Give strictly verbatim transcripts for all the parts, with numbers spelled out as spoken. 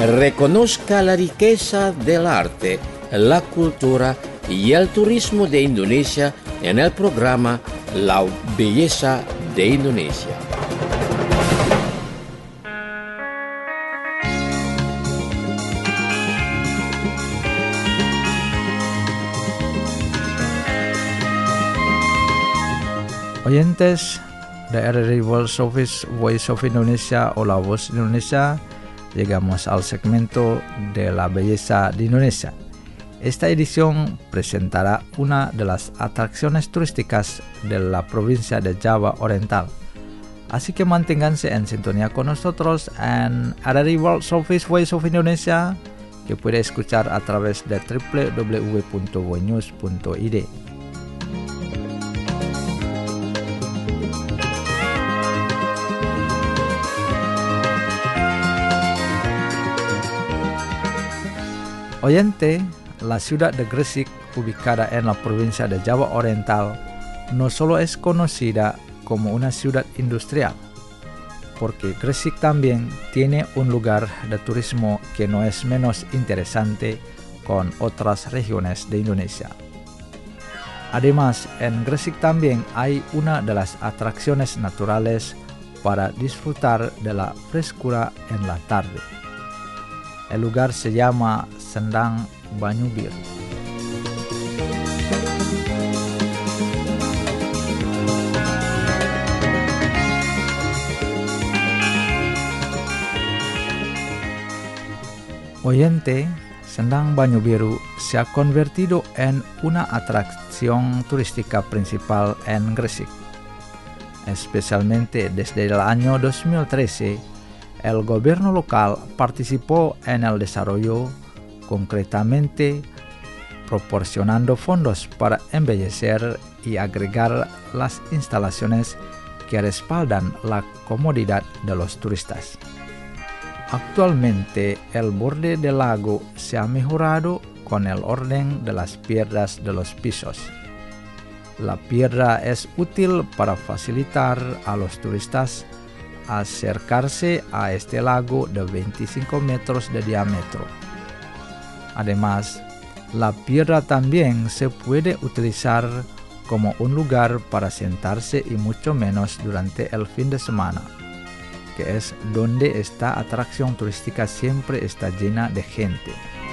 reconozca la riqueza del arte, la cultura y el turismo de Indonesia en el programa La Belleza de Indonesia. Oyentes de R R I World Service Voice of Indonesia o La Voz de Indonesia, llegamos al segmento de la belleza de Indonesia. Esta edición presentará una de las atracciones turísticas de la provincia de Java Oriental. Así que manténganse en sintonía con nosotros en R R I World Service Voice of Indonesia, que puede escuchar a través de w w w punto voinews punto i d. Oyente, la ciudad de Gresik, ubicada en la provincia de Java Oriental, no solo es conocida como una ciudad industrial, porque Gresik también tiene un lugar de turismo que no es menos interesante con otras regiones de Indonesia. Además, en Gresik también hay una de las atracciones naturales para disfrutar de la frescura en la tarde. El lugar se llama Sendang Banyu Biru. Oyente, Sendang Banyu Biru se ha convertido en una atracción turística principal en Gresik. Especialmente desde el año dos mil trece, el gobierno local participó en el desarrollo, concretamente proporcionando fondos para embellecer y agregar las instalaciones que respaldan la comodidad de los turistas. Actualmente, el borde del lago se ha mejorado con el orden de las piedras de los pisos. La piedra es útil para facilitar a los turistas acercarse a este lago de veinticinco metros de diámetro. Además, la piedra también se puede utilizar como un lugar para sentarse y mucho menos durante el fin de semana, que es donde esta atracción turística siempre está llena de gente.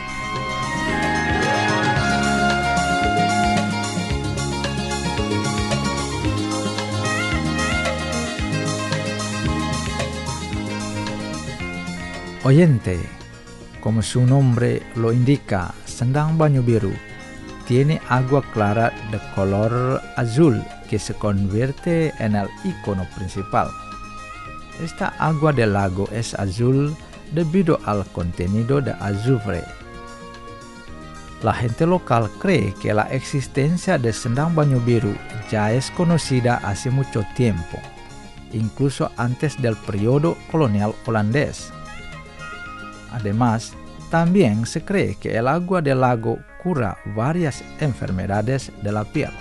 Oyente, como su nombre lo indica, Sendang Banyu Biru tiene agua clara de color azul que se convierte en el icono principal. Esta agua del lago es azul debido al contenido de azufre. La gente local cree que la existencia de Sendang Banyu Biru ya es conocida hace mucho tiempo, incluso antes del periodo colonial holandés. Además, también se cree que el agua del lago cura varias enfermedades de la piel.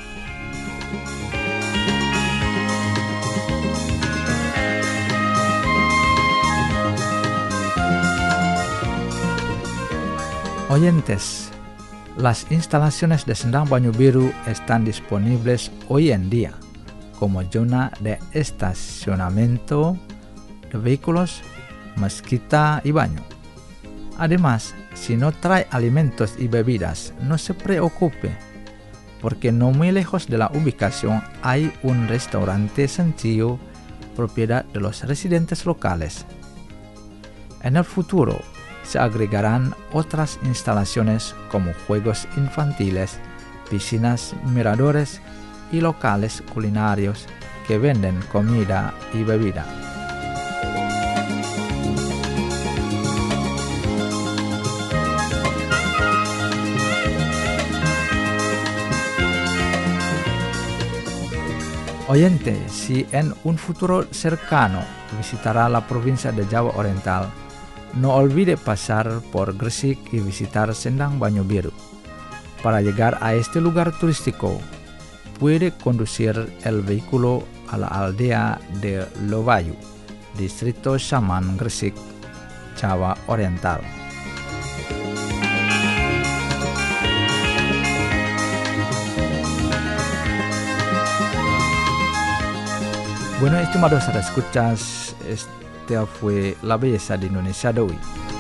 Oyentes, las instalaciones de Sendang Banyu Biru están disponibles hoy en día como zona de estacionamiento de vehículos, mezquita y baño. Además, si no trae alimentos y bebidas, no se preocupe, porque no muy lejos de la ubicación hay un restaurante sencillo propiedad de los residentes locales. En el futuro, se agregarán otras instalaciones como juegos infantiles, piscinas, miradores y locales culinarios que venden comida y bebida. Oyente, si en un futuro cercano visitará la provincia de Java Oriental, no olvide pasar por Gresik y visitar Sendang Banyu Biru. Para llegar a este lugar turístico, puede conducir el vehículo a la aldea de Lobayu, distrito Saman, Gresik, Java Oriental. Bueno, estimados escuchas, esta fue la belleza de Indonesia de hoy.